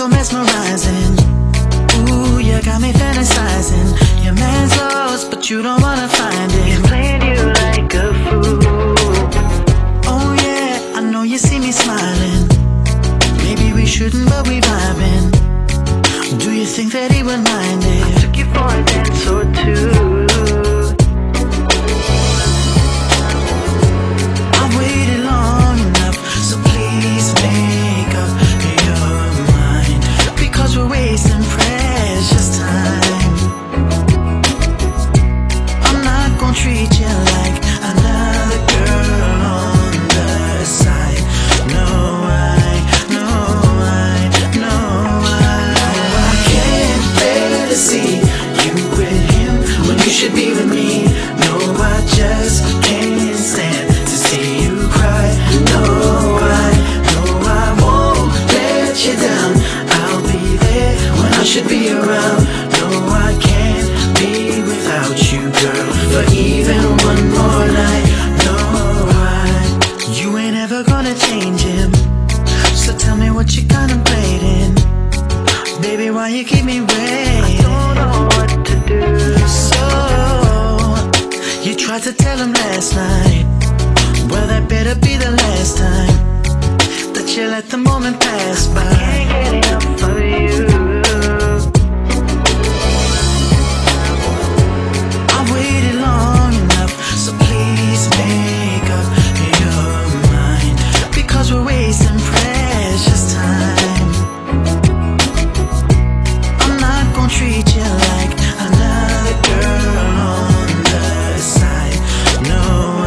so mesmerizing. Ooh, you got me fantasizing. Your man's lost, but you don't wanna find him. He's playing you like a fool. Oh yeah, I know you see me smiling. Maybe we shouldn't, but we vibing. Do you think that he would mind I it? took you for a dance or two. I've waited long enough, so please make up your mind, because we're wasting precious time. I'm not gonna treat you like another girl on the side. No, I can't bear to see you with him when you should be with me. No, I just can't stand to see you cry. No, I won't let you down. I'll be there when I should be around. No, I can't be without you, girl, for even one more night. No, you ain't ever gonna change him. So tell me what you contemplating. Baby, why you keep me waiting? I don't know what to do. So, you tried to tell him last night. Well, that better be the last time that you let the moment pass by. Can't get enough of you. I've waited long enough, so please make up your mind, because we're wasting precious time. I'm not gonna treat you like another girl on the side. No,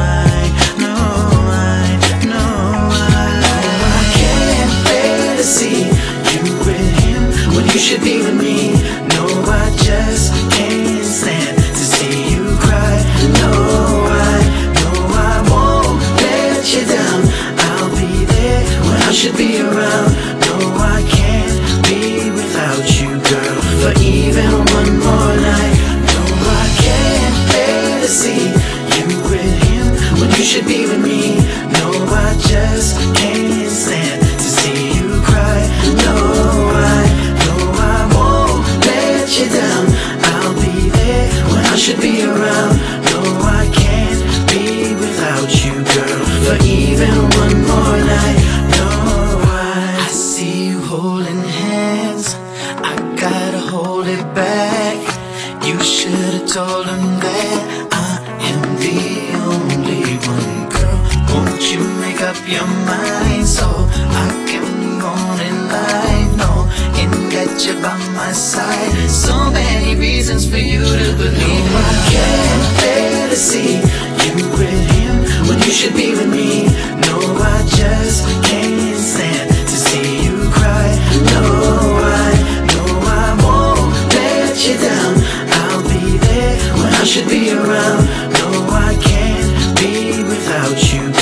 I can't bear to see you with him when you should be with me. No, I just can't stand to see you cry. No, I won't let you down. I'll be there when I should be around. No, I can't be without you, girl, for even one more night. No, I can't bear to see you with him when you should be with me. No, I just can't stand to see you cry. No, I won't let you down. I'll be there when I should be around. No, I can't be without you, girl, for even one more night. No, I see you holding hands. I gotta hold it back. You should've told him that I am the only one, girl. Won't you make up your mind so I can move on in life? No, and get you by my side. So many reasons for you to believe. No, I can't bear to see you with him when you should be with me. No, I just can't stand to see you cry. No, I won't let you down. I'll be there when I should be around. No, I can't be without you.